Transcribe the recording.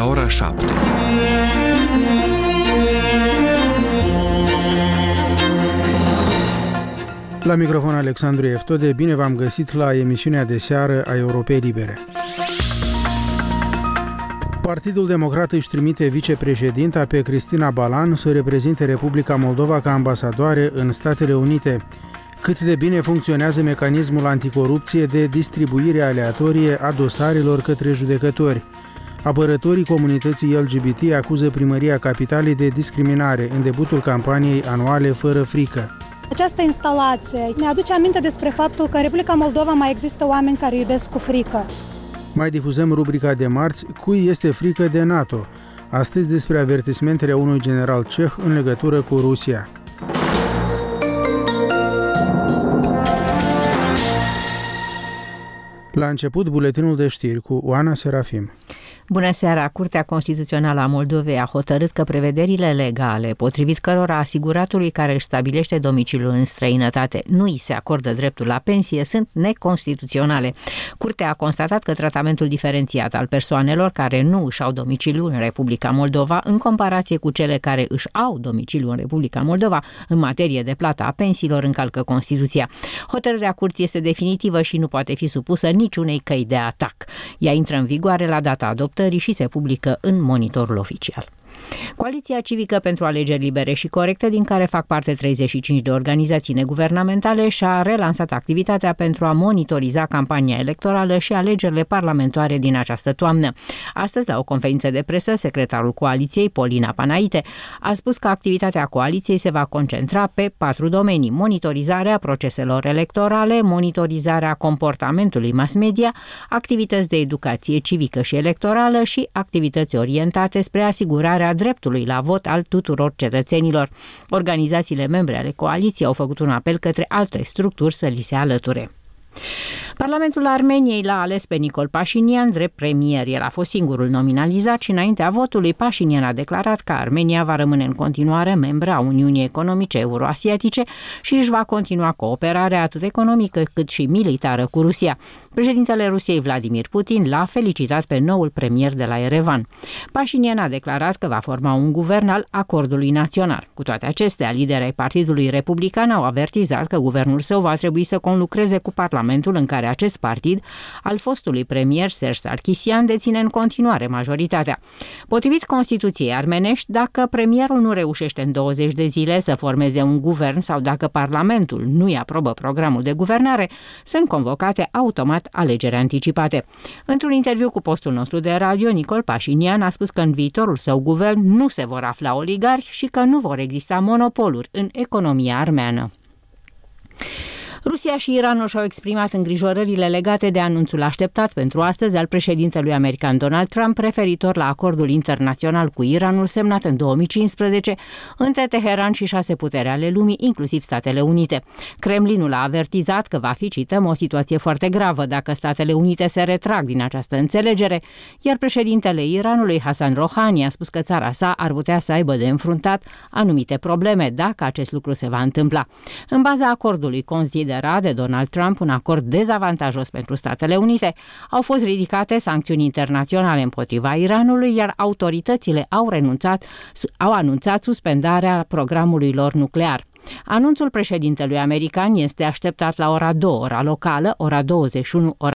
la ora 7. La microfon Alexandru Eftode, bine v-am găsit la emisiunea de seară a Europei Libere. Partidul Democrat își trimite vicepreședinta pe Cristina Balan să reprezinte Republica Moldova ca ambasadoare în Statele Unite. Cât de bine funcționează mecanismul anticorupție de distribuire aleatorie a dosarelor către judecători. Apărătorii comunității LGBT acuză primăria capitalei de discriminare în debutul campaniei anuale Fără frică. Această instalație ne aduce aminte despre faptul că în Republica Moldova mai există oameni care iubesc cu frică. Mai difuzăm rubrica de marți, Cui este frică de NATO? Astăzi despre avertismentele unui general ceh în legătură cu Rusia. La început, buletinul de știri cu Oana Serafim. Bună seara! Curtea Constituțională a Moldovei a hotărât că prevederile legale, potrivit cărora asiguratului care își stabilește domiciliul în străinătate nu îi se acordă dreptul la pensie, sunt neconstituționale. Curtea a constatat că tratamentul diferențiat al persoanelor care nu își au domiciliul în Republica Moldova, în comparație cu cele care își au domiciliul în Republica Moldova, în materie de plată a pensiilor, încalcă Constituția. Hotărârea curții este definitivă și nu poate fi supusă niciunei căi de atac. Ea intră în vigoare la data adoptării și se publică în Monitorul Oficial. Coaliția Civică pentru Alegeri Libere și Corecte, din care fac parte 35 de organizații neguvernamentale, și-a relansat activitatea pentru a monitoriza campania electorală și alegerile parlamentare din această toamnă. Astăzi, la o conferință de presă, secretarul coaliției, Polina Panaite, a spus că activitatea coaliției se va concentra pe 4 domenii: monitorizarea proceselor electorale, monitorizarea comportamentului mass media, activități de educație civică și electorală și activități orientate spre asigurarea dreptului la vot al tuturor cetățenilor. Organizațiile membre ale coaliției au făcut un apel către alte structuri să li se alăture. Parlamentul Armeniei l-a ales pe Nicol Pașinian drept premier. El a fost singurul nominalizat și înaintea votului Pașinian a declarat că Armenia va rămâne în continuare membră a Uniunii Economice Euroasiatice și își va continua cooperarea atât economică cât și militară cu Rusia. Președintele Rusiei Vladimir Putin l-a felicitat pe noul premier de la Erevan. Pașinian a declarat că va forma un guvern al acordului național. Cu toate acestea, liderii ai Partidului Republican au avertizat că guvernul său va trebui să conlucreze cu Parlamentul, în care acest partid al fostului premier Serge Sarkisian deține în continuare majoritatea. Potrivit Constituției armenești, dacă premierul nu reușește în 20 de zile să formeze un guvern sau dacă Parlamentul nu îi aprobă programul de guvernare, sunt convocate automat alegeri anticipate. Într-un interviu cu postul nostru de radio, Nicol Pașinian a spus că în viitorul său guvern nu se vor afla oligarhi și că nu vor exista monopoluri în economia armeană. Rusia și Iranul și-au exprimat îngrijorările legate de anunțul așteptat pentru astăzi al președintelui american Donald Trump referitor la acordul internațional cu Iranul semnat în 2015 între Teheran și 6 puteri ale lumii, inclusiv Statele Unite. Kremlinul a avertizat că va fi, cităm, o situație foarte gravă dacă Statele Unite se retrag din această înțelegere, iar președintele Iranului Hassan Rouhani a spus că țara sa ar putea să aibă de înfruntat anumite probleme dacă acest lucru se va întâmpla. În baza acordului considerat de Donald Trump un acord dezavantajos pentru Statele Unite, au fost ridicate sancțiuni internaționale împotriva Iranului, iar autoritățile au anunțat suspendarea programului lor nuclear. Anunțul președintelui american este așteptat la ora 2, ora locală, ora 21, ora